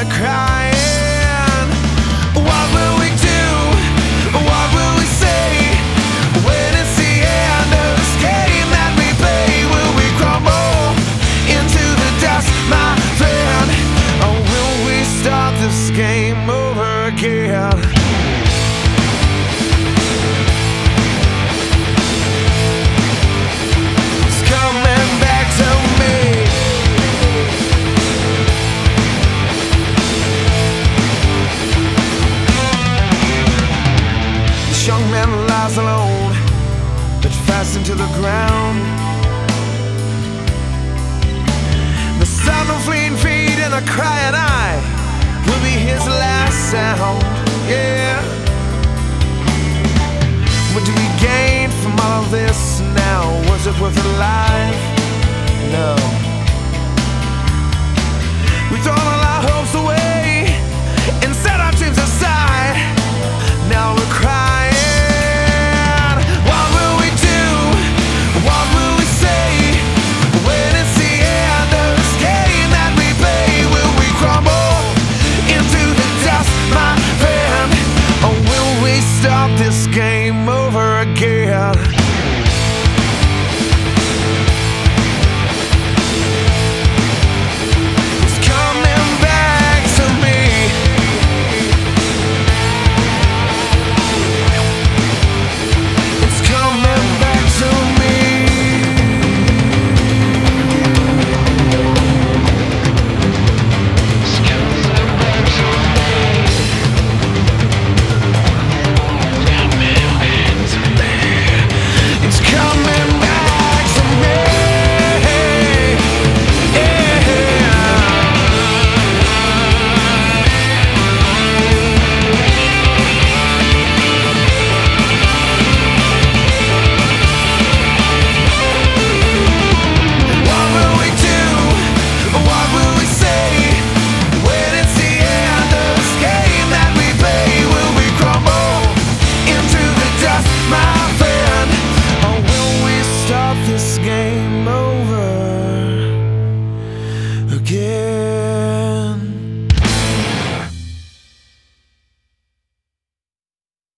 and crying. What will we do? What will we say when it's the end of this game that we play? Will we crumble into the dust, my friend? Or will we start this game over again? Young man lies alone, but fastened to the ground. The sound of fleeing feet and a crying eye will be his last sound. Yeah. What do we gain from all of this now? Was it worth a life? No.